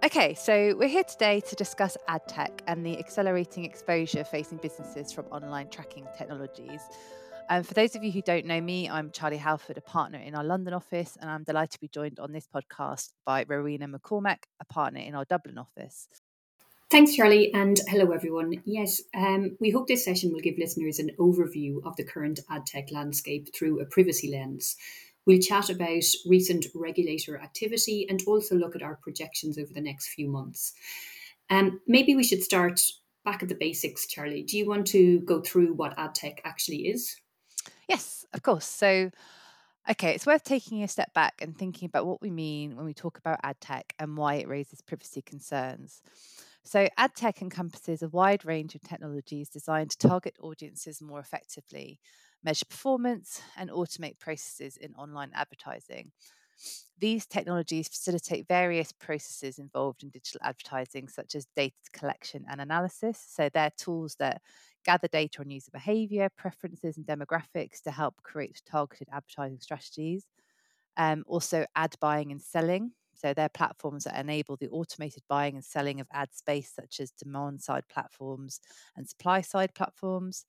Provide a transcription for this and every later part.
Okay, so we're here today to discuss ad tech and the accelerating exposure facing businesses from online tracking technologies. For those of you who don't know me, I'm Charlie Halford, a partner in our London office, and I'm delighted to be joined on this podcast by Rowena McCormack, a partner in our Dublin office. Thanks, Charlie, and hello, everyone. Yes, we hope this session will give listeners an overview of the current ad tech landscape through a privacy lens. We'll chat about recent regulator activity and also look at our projections over the next few months. Maybe we should start back at the basics, Charlie. Do you want to go through what ad tech actually is? Yes, of course. So, okay, it's worth taking a step back and thinking about what we mean when we talk about ad tech and why it raises privacy concerns. So, ad tech encompasses a wide range of technologies designed to target audiences more effectively, measure performance, and automate processes in online advertising. These technologies facilitate various processes involved in digital advertising, such as data collection and analysis. So, they're tools that gather data on user behavior, preferences, and demographics to help create targeted advertising strategies. Also, ad buying and selling. So, they're platforms that enable the automated buying and selling of ad space, such as demand side platforms and supply side platforms.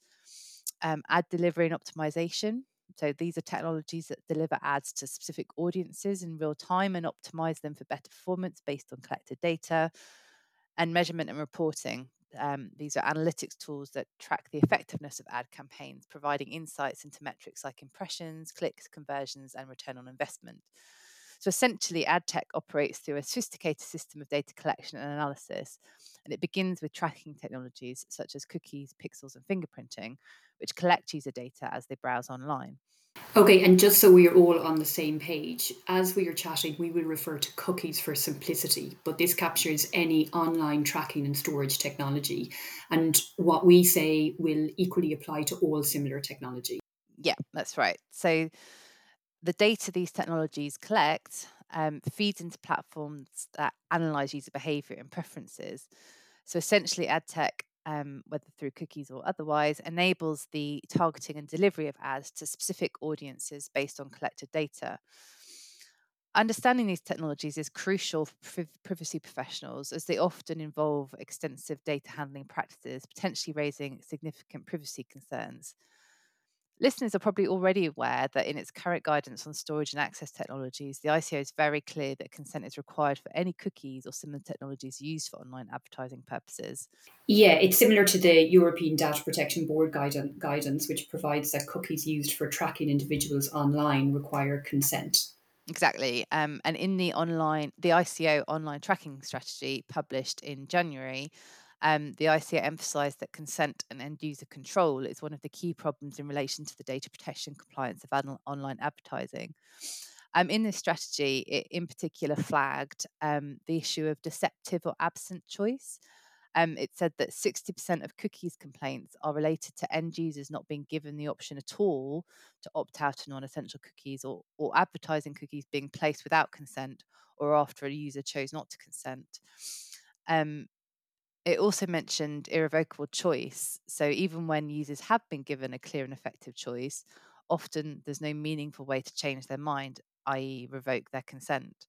Ad delivery and optimization. So, these are technologies that deliver ads to specific audiences in real time and optimize them for better performance based on collected data. And measurement and reporting. These are analytics tools that track the effectiveness of ad campaigns, providing insights into metrics like impressions, clicks, conversions, and return on investment. So essentially, ad tech operates through a sophisticated system of data collection and analysis, and it begins with tracking technologies such as cookies, pixels, and fingerprinting, which collect user data as they browse online. Okay, and just so we are all on the same page, as we are chatting, we will refer to cookies for simplicity, but this captures any online tracking and storage technology. And what we say will equally apply to all similar technology. Yeah, that's right. So the data these technologies collect feeds into platforms that analyze user behavior and preferences. So essentially, ad tech, whether through cookies or otherwise, enables the targeting and delivery of ads to specific audiences based on collected data. Understanding these technologies is crucial for privacy professionals as they often involve extensive data handling practices, potentially raising significant privacy concerns. Listeners are probably already aware that in its current guidance on storage and access technologies, the ICO is very clear that consent is required for any cookies or similar technologies used for online advertising purposes. Yeah, it's similar to the European Data Protection Board guidance, which provides that cookies used for tracking individuals online require consent. Exactly. And in the ICO online tracking strategy published in January, the ICO emphasised that consent and end user control is one of the key problems in relation to the data protection compliance of online advertising. In this strategy, it in particular flagged the issue of deceptive or absent choice. It said that 60% of cookies complaints are related to end users not being given the option at all to opt out to non essential cookies or advertising cookies being placed without consent or after a user chose not to consent. Um, it also mentioned irrevocable choice. So even when users have been given a clear and effective choice, often there's no meaningful way to change their mind, i.e., revoke their consent.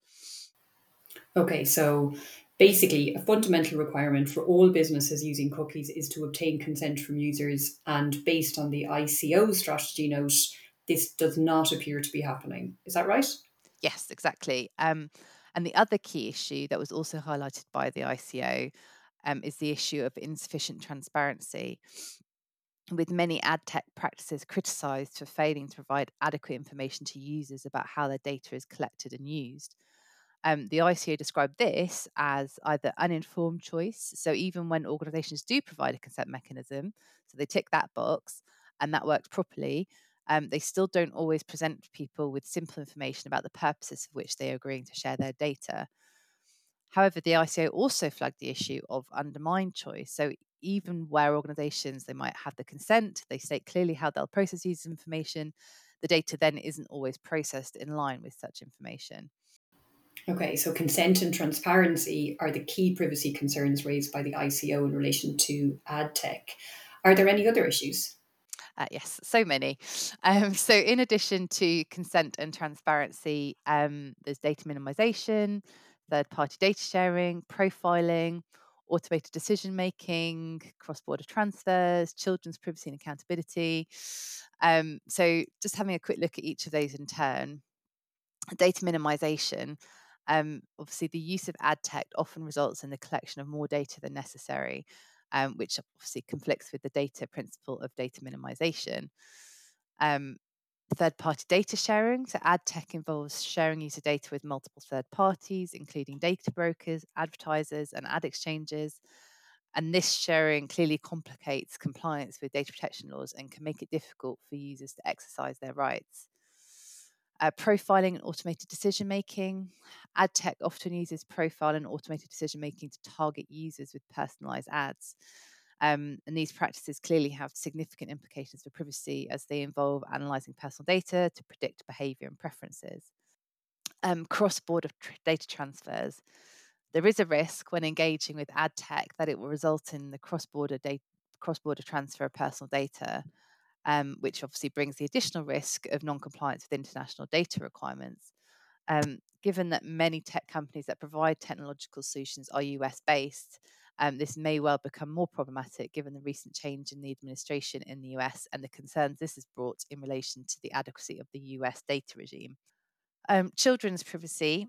Okay, so basically, a fundamental requirement for all businesses using cookies is to obtain consent from users. And based on the ICO strategy note, this does not appear to be happening. Is that right? Yes, exactly. And the other key issue that was also highlighted by the ICO is the issue of insufficient transparency, with many ad tech practices criticised for failing to provide adequate information to users about how their data is collected and used. The ICO described this as either uninformed choice. So even when organisations do provide a consent mechanism, so they tick that box and that works properly, they still don't always present people with simple information about the purposes for which they are agreeing to share their data. However, the ICO also flagged the issue of undermined choice. So even where organisations they might have the consent, they state clearly how they'll process user information, the data then isn't always processed in line with such information. Okay, so consent and transparency are the key privacy concerns raised by the ICO in relation to ad tech. Are there any other issues? Yes, so many. So, in addition to consent and transparency, there's data minimization, third-party data sharing, profiling, automated decision making, cross-border transfers, children's privacy and accountability. So just having a quick look at each of those in turn. Data minimization. Obviously, the use of ad tech often results in the collection of more data than necessary, which obviously conflicts with the data principle of data minimization. Um, Third party data sharing. So, ad tech involves sharing user data with multiple third parties, including data brokers, advertisers, and ad exchanges. And this sharing clearly complicates compliance with data protection laws and can make it difficult for users to exercise their rights. Profiling and automated decision making. Ad tech often uses profile and automated decision making to target users with personalized ads. And these practices clearly have significant implications for privacy as they involve analyzing personal data to predict behavior and preferences. Cross-border data transfers. There is a risk when engaging with ad tech that it will result in the cross-border transfer of personal data, which obviously brings the additional risk of non-compliance with international data requirements. Given that many tech companies that provide technological solutions are US based, this may well become more problematic given the recent change in the administration in the US and the concerns this has brought in relation to the adequacy of the US data regime. Children's privacy.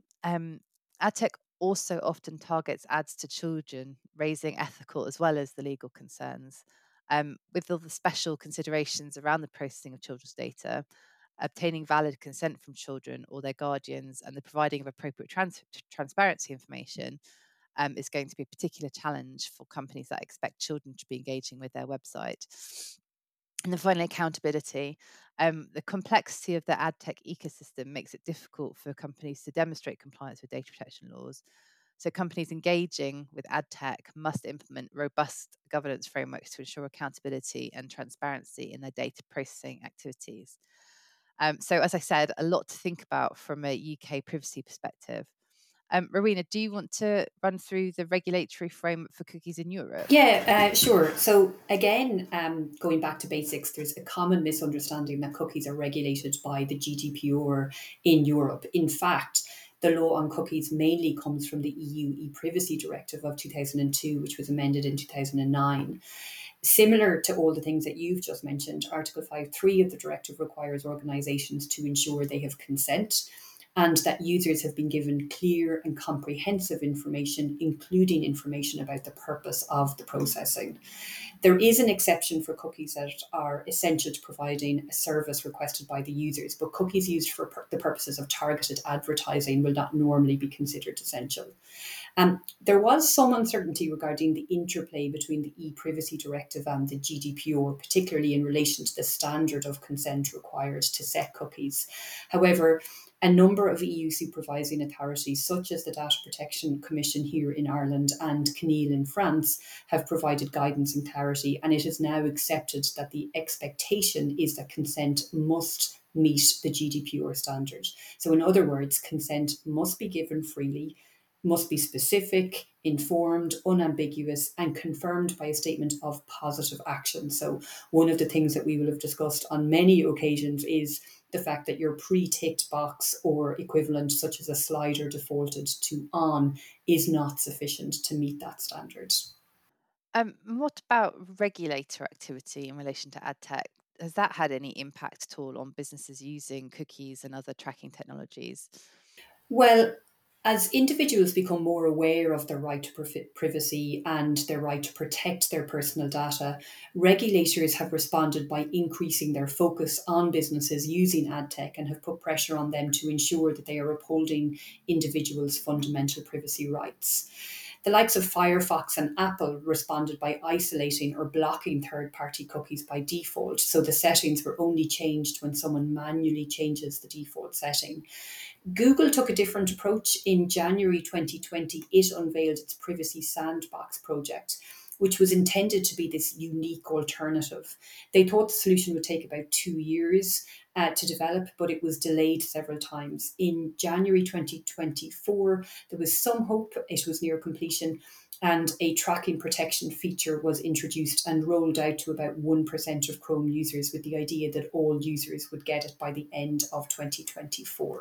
AdTech also often targets ads to children, raising ethical as well as the legal concerns. With all the special considerations around the processing of children's data, obtaining valid consent from children or their guardians, and the providing of appropriate transparency information is going to be a particular challenge for companies that expect children to be engaging with their website. And then finally, accountability. The complexity of the ad tech ecosystem makes it difficult for companies to demonstrate compliance with data protection laws. So, companies engaging with ad tech must implement robust governance frameworks to ensure accountability and transparency in their data processing activities. So, as I said, a lot to think about from a UK privacy perspective. Rowena, do you want to run through the regulatory framework for cookies in Europe? Yeah, sure. So again, going back to basics, there's a common misunderstanding that cookies are regulated by the GDPR in Europe. In fact, the law on cookies mainly comes from the EU e-privacy directive of 2002, which was amended in 2009. Similar to all the things that you've just mentioned, Article 5.3 of the directive requires organisations to ensure they have consent and that users have been given clear and comprehensive information, including information about the purpose of the processing. There is an exception for cookies that are essential to providing a service requested by the users, but cookies used for the purposes of targeted advertising will not normally be considered essential. There was some uncertainty regarding the interplay between the e-privacy directive and the GDPR, particularly in relation to the standard of consent required to set cookies. However, a number of EU supervising authorities, such as the Data Protection Commission here in Ireland and CNIL in France, have provided guidance and clarity, and it is now accepted that the expectation is that consent must meet the GDPR standard. So, in other words, consent must be given freely, must be specific, informed, unambiguous, and confirmed by a statement of positive action. So, one of the things that we will have discussed on many occasions is the fact that your pre-ticked box or equivalent, such as a slider defaulted to on, is not sufficient to meet that standard. What about regulator activity in relation to ad tech? Has that had any impact at all on businesses using cookies and other tracking technologies? Well, as individuals become more aware of their right to privacy and their right to protect their personal data, regulators have responded by increasing their focus on businesses using ad tech and have put pressure on them to ensure that they are upholding individuals' fundamental privacy rights. The likes of Firefox and Apple responded by isolating or blocking third-party cookies by default, so the settings were only changed when someone manually changes the default setting. Google took a different approach. In January 2020. It unveiled its Privacy Sandbox project, which was intended to be this unique alternative. They thought the solution would take about 2 years to develop, but it was delayed several times. In January 2024, there was some hope it was near completion, and a tracking protection feature was introduced and rolled out to about 1% of Chrome users, with the idea that all users would get it by the end of 2024.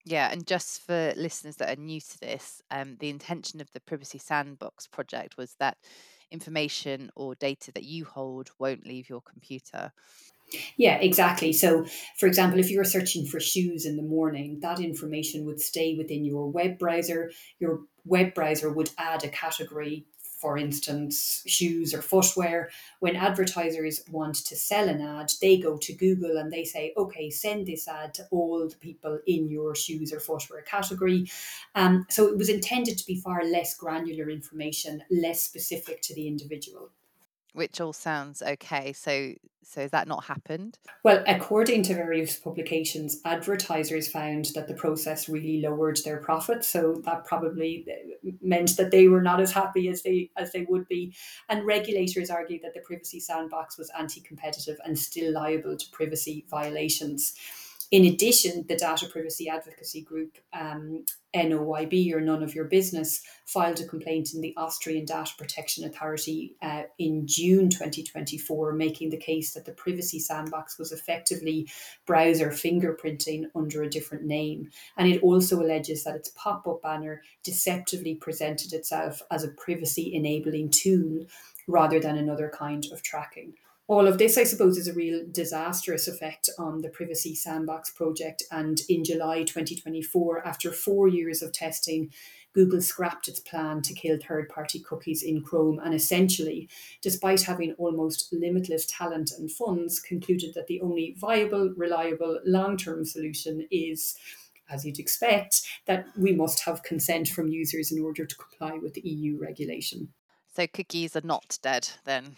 Yeah, and just for listeners that are new to this, the intention of the Privacy Sandbox project was that information or data that you hold won't leave your computer. Yeah, exactly. So, for example, if you're searching for shoes in the morning, that information would stay within your web browser. Your web browser would add a category, for instance, shoes or footwear. When advertisers want to sell an ad, they go to Google and they say, okay, send this ad to all the people in your shoes or footwear category. So it was intended to be far less granular information, less specific to the individual. Which all sounds okay. So has that not happened? Well, according to various publications, advertisers found that the process really lowered their profits. So that probably meant that they were not as happy as they would be. And regulators argued that the privacy sandbox was anti-competitive and still liable to privacy violations. In addition, the data privacy advocacy group NOYB, or None of Your Business, filed a complaint in the Austrian Data Protection Authority in June 2024, making the case that the privacy sandbox was effectively browser fingerprinting under a different name. And it also alleges that its pop up banner deceptively presented itself as a privacy enabling tool rather than another kind of tracking. All of this, I suppose, is a real disastrous effect on the Privacy Sandbox project. And in July 2024, after 4 years of testing, Google scrapped its plan to kill third party cookies in Chrome and essentially, despite having almost limitless talent and funds, concluded that the only viable, reliable, long term solution is, as you'd expect, that we must have consent from users in order to comply with the EU regulation. So cookies are not dead then.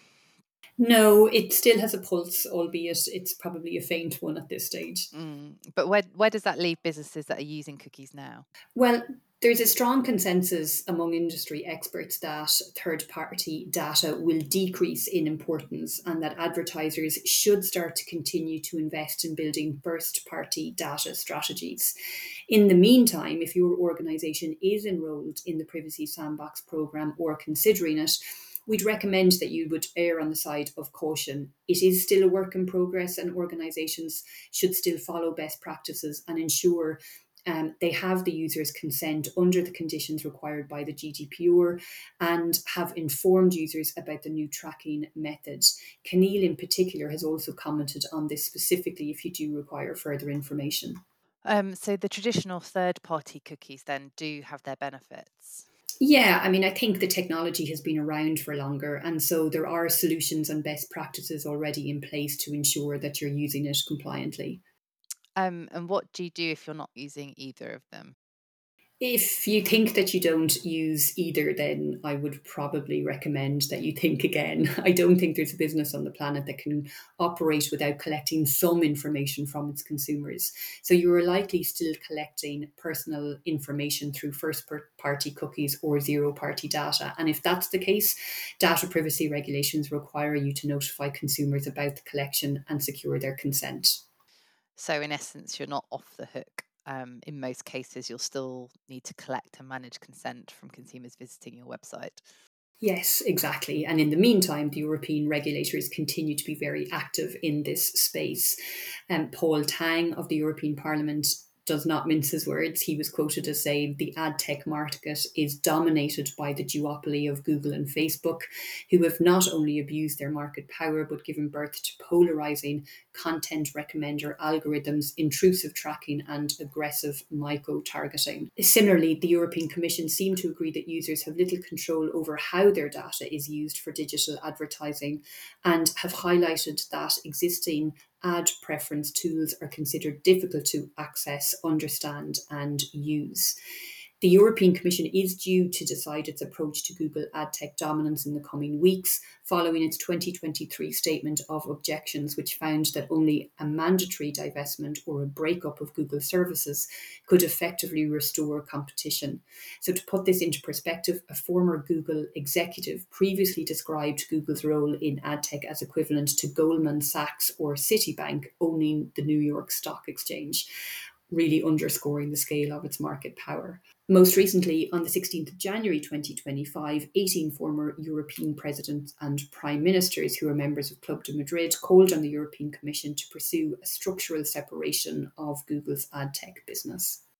No, it still has a pulse, albeit it's probably a faint one at this stage. But where does that leave businesses that are using cookies now? Well, there's a strong consensus among industry experts that third party data will decrease in importance and that advertisers should start to continue to invest in building first party data strategies. In the meantime, if your organization is enrolled in the Privacy Sandbox program or considering it, we'd recommend that you would err on the side of caution. It is still a work in progress, and organizations should still follow best practices and ensure they have the user's consent under the conditions required by the GDPR and have informed users about the new tracking methods. Keneal, in particular, has also commented on this specifically if you do require further information. So the traditional third-party cookies then do have their benefits. Yeah, I mean, I think the technology has been around for longer. And so there are solutions and best practices already in place to ensure that you're using it compliantly. And what do you do if you're not using either of them? If you think that you don't use either, then I would probably recommend that you think again. I don't think there's a business on the planet that can operate without collecting some information from its consumers. So you are likely still collecting personal information through first party cookies or zero party data. And if that's the case, data privacy regulations require you to notify consumers about the collection and secure their consent. So in essence, you're not off the hook. In most cases, you'll still need to collect and manage consent from consumers visiting your website. Yes, exactly. And in the meantime, the European regulators continue to be very active in this space. Paul Tang of the European Parliament does not mince his words. He was quoted as saying the ad tech market is dominated by the duopoly of Google and Facebook, who have not only abused their market power but given birth to polarizing content recommender algorithms, intrusive tracking, and aggressive micro targeting. Similarly, the European Commission seemed to agree that users have little control over how their data is used for digital advertising and have highlighted that existing ad preference tools are considered difficult to access, understand, and use. The European Commission is due to decide its approach to Google ad tech dominance in the coming weeks, following its 2023 statement of objections, which found that only a mandatory divestment or a breakup of Google services could effectively restore competition. So, to put this into perspective, a former Google executive previously described Google's role in ad tech as equivalent to Goldman Sachs or Citibank owning the New York Stock Exchange, really underscoring the scale of its market power. Most recently, on the 16th of January 2025, 18 former European presidents and prime ministers who are members of Club de Madrid called on the European Commission to pursue a structural separation of Google's ad tech business.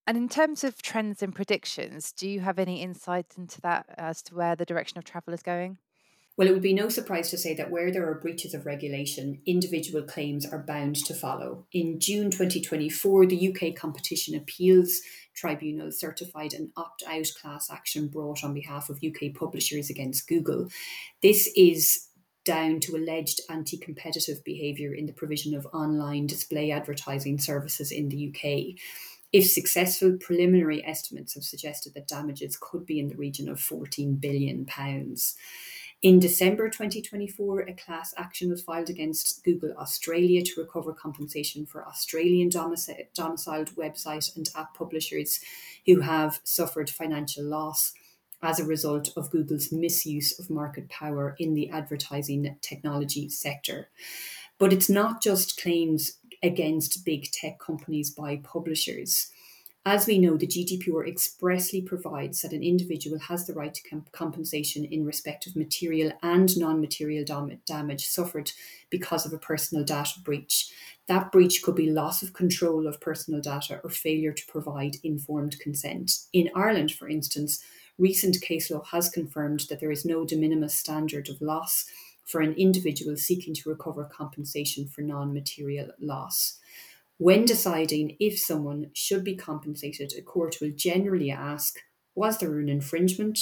And in terms of trends and predictions, do you have any insight into that as to where the direction of travel is going? Well, it would be no surprise to say that where there are breaches of regulation, individual claims are bound to follow. In June 2024, the UK Competition Appeals Tribunal certified an opt out class action brought on behalf of UK publishers against Google. This is down to alleged anti competitive behaviour in the provision of online display advertising services in the UK. If successful, preliminary estimates have suggested that damages could be in the region of £14 billion. In December 2024, a class action was filed against Google Australia to recover compensation for Australian domiciled website and app publishers who have suffered financial loss as a result of Google's misuse of market power in the advertising technology sector. But it's not just claims against big tech companies by publishers. As we know, the GDPR expressly provides that an individual has the right to compensation in respect of material and non material damage suffered because of a personal data breach. That breach could be loss of control of personal data or failure to provide informed consent. In Ireland, for instance, recent case law has confirmed that there is no de minimis standard of loss for an individual seeking to recover compensation for non material loss. When deciding if someone should be compensated, a court will generally ask, was there an infringement?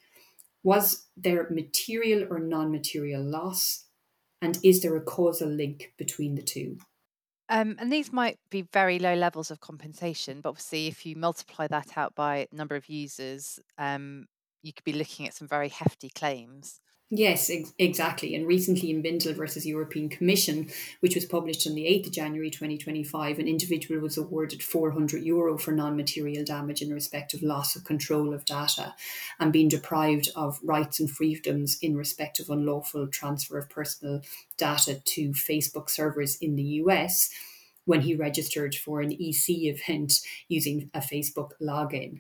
Was there material or non material loss? And is there a causal link between the two? And these might be very low levels of compensation, but obviously, if you multiply that out by number of users, you could be looking at some very hefty claims. Yes, exactly. And recently in Bindel versus European Commission, which was published on the 8th of January 2025, an individual was awarded €400 for non material damage in respect of loss of control of data and being deprived of rights and freedoms in respect of unlawful transfer of personal data to Facebook servers in the US when he registered for an EC event using a Facebook login.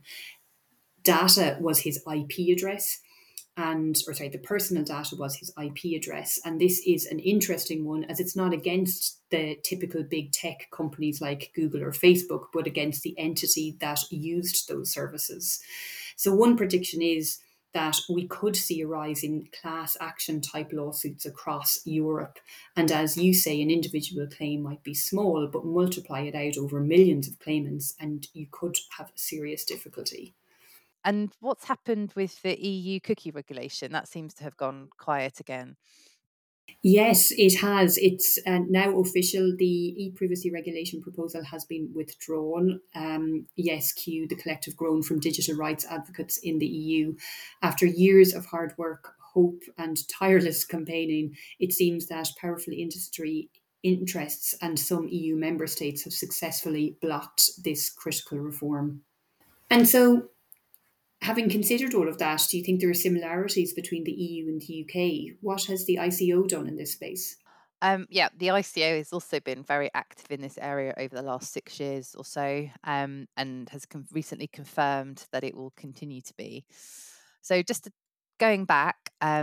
Data was his IP address the personal data was his IP address. And this is an interesting one as it's not against the typical big tech companies like Google or Facebook, but against the entity that used those services. So, one prediction is that we could see a rise in class action type lawsuits across Europe. And as you say, an individual claim might be small, but multiply it out over millions of claimants, and you could have serious difficulty. And what's happened with the EU cookie regulation? That seems to have gone quiet again. Yes, it has. It's now official. The e-privacy regulation proposal has been withdrawn. ESQ, the collective groan from digital rights advocates in the EU, after years of hard work, hope, and tireless campaigning, it seems that powerful industry interests and some EU member states have successfully blocked this critical reform. And so, having considered all of that, do you think there are similarities between the EU and the UK? What has the ICO done in this space? Yeah, the ICO has also been very active in this area over the last 6 years or so, and has recently confirmed that it will continue to be. So, going back,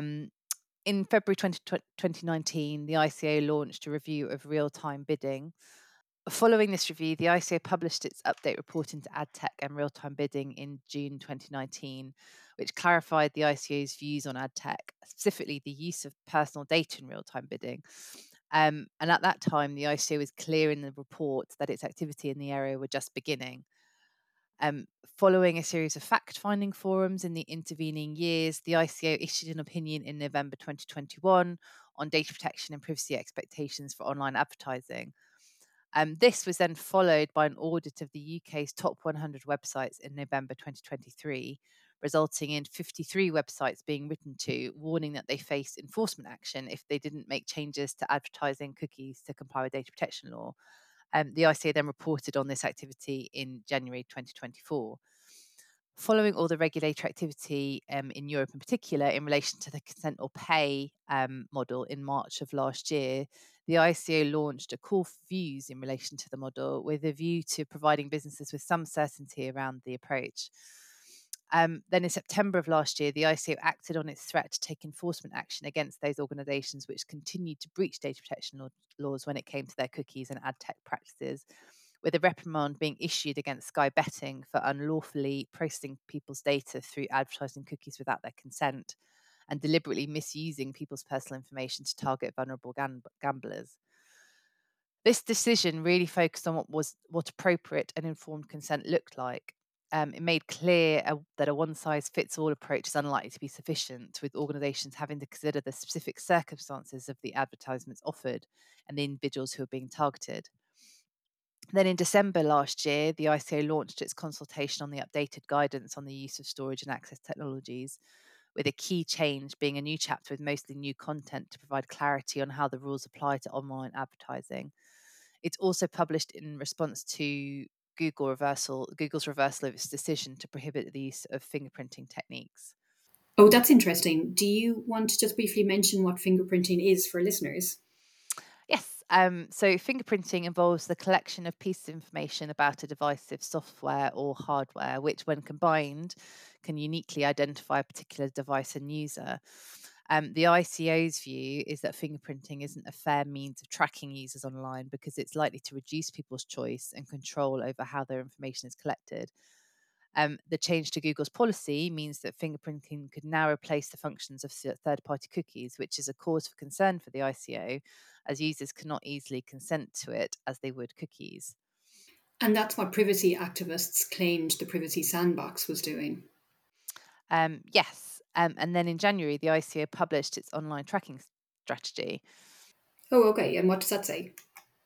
in February 2019, the ICO launched a review of real time bidding. Following this review, the ICO published its update report into ad tech and real time bidding in June 2019, which clarified the ICO's views on ad tech, specifically the use of personal data in real time bidding. And at that time, the ICO was clear in the report that its activity in the area were just beginning. Following a series of fact finding forums in the intervening years, the ICO issued an opinion in November 2021 on data protection and privacy expectations for online advertising. This was then followed by an audit of the UK's top 100 websites in November 2023, resulting in 53 websites being written to, warning that they faced enforcement action if they didn't make changes to advertising cookies to comply with data protection law. The ICA then reported on this activity in January 2024. Following all the regulator activity in Europe in particular in relation to the consent or pay model in March of last year, the ICO launched a call for views in relation to the model with a view to providing businesses with some certainty around the approach. Then in September of last year, the ICO acted on its threat to take enforcement action against those organisations which continued to breach data protection laws when it came to their cookies and ad tech practices, with a reprimand being issued against Sky Betting for unlawfully processing people's data through advertising cookies without their consent and deliberately misusing people's personal information to target vulnerable gamblers. This decision really focused on what appropriate and informed consent looked like. It made clear that a one-size-fits-all approach is unlikely to be sufficient, with organisations having to consider the specific circumstances of the advertisements offered and the individuals who are being targeted. Then in December last year, the ICO launched its consultation on the updated guidance on the use of storage and access technologies, with a key change being a new chapter with mostly new content to provide clarity on how the rules apply to online advertising. It's also published in response to Google's reversal of its decision to prohibit the use of fingerprinting techniques. Oh, that's interesting. Do you want to just briefly mention what fingerprinting is for listeners? Yes. So fingerprinting involves the collection of pieces of information about a device's software or hardware, which, when combined, can uniquely identify a particular device and user. The ICO's view is that fingerprinting isn't a fair means of tracking users online because it's likely to reduce people's choice and control over how their information is collected. The change to Google's policy means that fingerprinting could now replace the functions of third party cookies, which is a cause for concern for the ICO, as users cannot easily consent to it as they would cookies. And that's what privacy activists claimed the Privacy Sandbox was doing. Yes. And then in January, the ICO published its online tracking strategy. Oh, okay. And what does that say?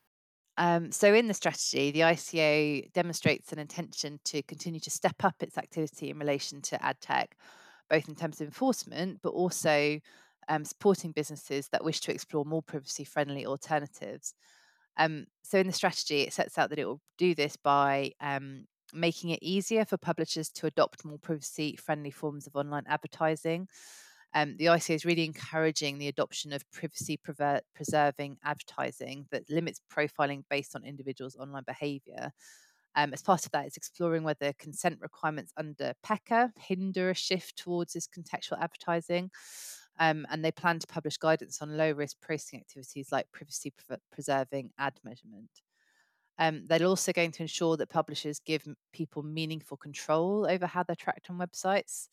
So, in the strategy, the ICO demonstrates an intention to continue to step up its activity in relation to ad tech, both in terms of enforcement, but also supporting businesses that wish to explore more privacy friendly alternatives. So, in the strategy, it sets out that it will do this by making it easier for publishers to adopt more privacy friendly forms of online advertising. The ICO is really encouraging the adoption of privacy preserving advertising that limits profiling based on individuals' online behaviour. As part of that, it's exploring whether consent requirements under PECA hinder a shift towards this contextual advertising. And they plan to publish guidance on low risk processing activities like privacy preserving ad measurement. They're also going to ensure that publishers give people meaningful control over how they're tracked on websites.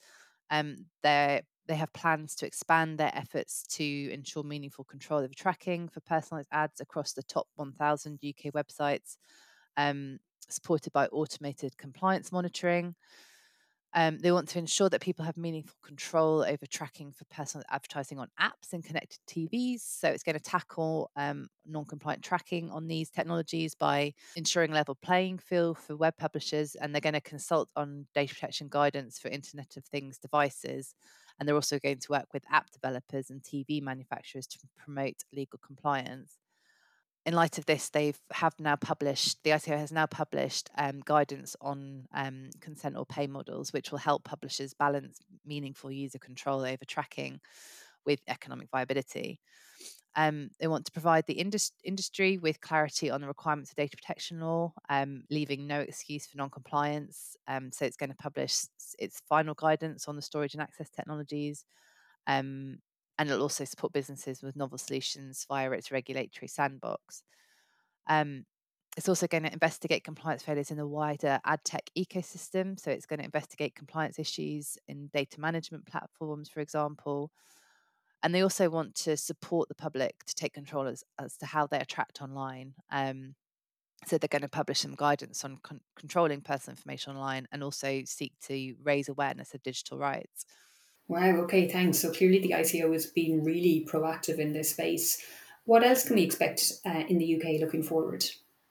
They have plans to expand their efforts to ensure meaningful control over tracking for personalized ads across the top 1,000 UK websites, supported by automated compliance monitoring. They want to ensure that people have meaningful control over tracking for personal advertising on apps and connected TVs. So it's going to tackle non-compliant tracking on these technologies by ensuring level playing field for web publishers, and they're going to consult on data protection guidance for Internet of Things devices. And they're also going to work with app developers and TV manufacturers to promote legal compliance. In light of this, the ICO has now published guidance on consent or pay models, which will help publishers balance meaningful user control over tracking with economic viability. They want to provide the industry with clarity on the requirements of data protection law, leaving no excuse for non-compliance. So it's going to publish its final guidance on the storage and access technologies. And it'll also support businesses with novel solutions via its regulatory sandbox. It's also going to investigate compliance failures in the wider ad tech ecosystem. So it's going to investigate compliance issues in data management platforms, for example. And they also want to support the public to take control as to how they are tracked online. So they're going to publish some guidance on controlling personal information online and also seek to raise awareness of digital rights. Wow, okay, thanks. So clearly the ICO has been really proactive in this space. What else can we expect in the UK looking forward?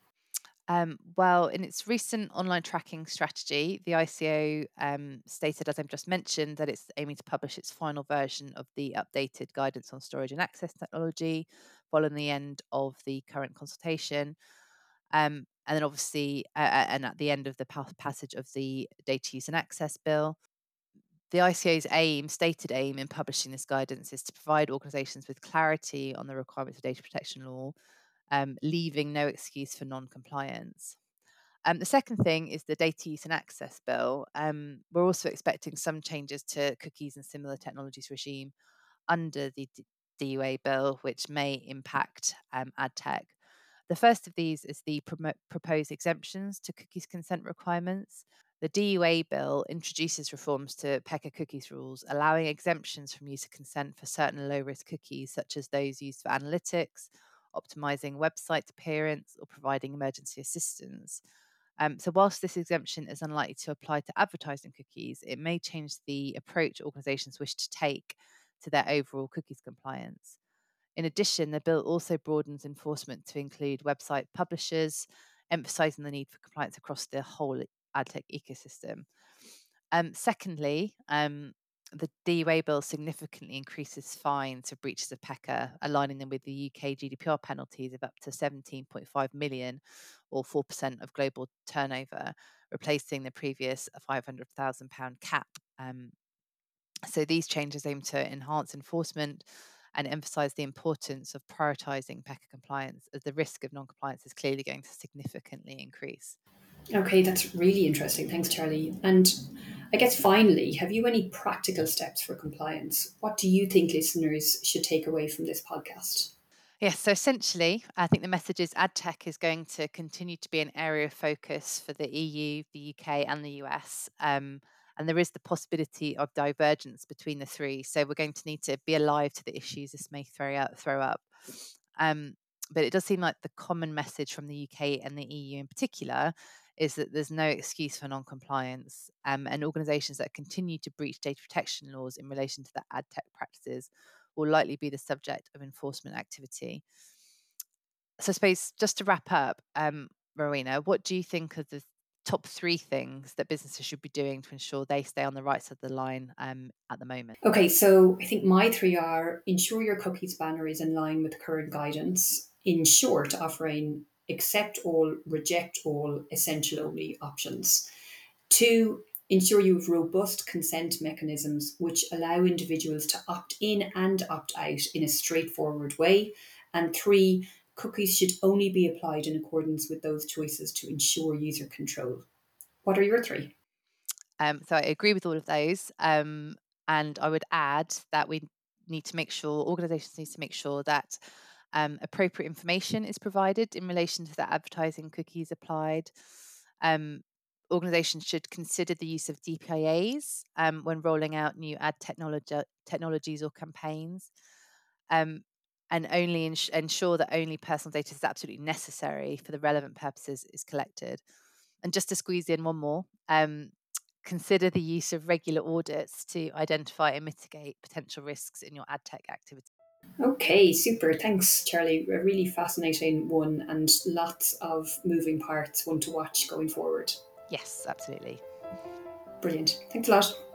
Well, in its recent online tracking strategy, the ICO stated, as I've just mentioned, that it's aiming to publish its final version of the updated guidance on storage and access technology following the end of the current consultation. And then, obviously, and at the end of the passage of the Data Use and Access Bill. The ICO's stated aim in publishing this guidance is to provide organisations with clarity on the requirements of data protection law, leaving no excuse for non-compliance. The second thing is the Data Use and Access Bill. We're also expecting some changes to cookies and similar technologies regime under the DUA bill, which may impact ad tech. The first of these is the proposed exemptions to cookies consent requirements. The DUA bill introduces reforms to PECA cookies rules, allowing exemptions from user consent for certain low risk cookies, such as those used for analytics, optimizing website appearance, or providing emergency assistance. So, whilst this exemption is unlikely to apply to advertising cookies, it may change the approach organizations wish to take to their overall cookies compliance. In addition, the bill also broadens enforcement to include website publishers, emphasizing the need for compliance across the whole ad tech ecosystem. Secondly, the DUA bill significantly increases fines for breaches of PECA, aligning them with the UK GDPR penalties of up to 17.5 million or 4% of global turnover, replacing the previous £500,000 cap. So these changes aim to enhance enforcement and emphasize the importance of prioritizing PECA compliance, as the risk of non-compliance is clearly going to significantly increase. Okay, that's really interesting. Thanks, Charlie. And I guess finally, have you any practical steps for compliance? What do you think listeners should take away from this podcast? Yes, so essentially, I think the message is ad tech is going to continue to be an area of focus for the EU, the UK, and the US. And there is the possibility of divergence between the three. So we're going to need to be alive to the issues this may throw up. Um, but it does seem like the common message from the UK and the EU in particular is that there's no excuse for non-compliance, and organisations that continue to breach data protection laws in relation to the ad tech practices will likely be the subject of enforcement activity. So I suppose just to wrap up, Rowena, what do you think are the top three things that businesses should be doing to ensure they stay on the right side of the line at the moment? Okay, so I think my three are: ensure your cookies banner is in line with current guidance. In short, offering accept all, reject all, essential only options. Two, ensure you have robust consent mechanisms which allow individuals to opt in and opt out in a straightforward way. And three, cookies should only be applied in accordance with those choices to ensure user control. What are your three? So I agree with all of those. And I would add that we need to make sure, organizations need to make sure that appropriate information is provided in relation to the advertising cookies applied. Um, Organizations should consider the use of DPIAs when rolling out new ad technologies or campaigns. Um, and only ensure that only personal data is absolutely necessary for the relevant purposes is collected. And just to squeeze in one more, consider the use of regular audits to identify and mitigate potential risks in your ad tech activity. Okay, super. Thanks, Charlie. A really fascinating one and lots of moving parts, one to watch going forward. Yes, absolutely. Brilliant. Thanks a lot.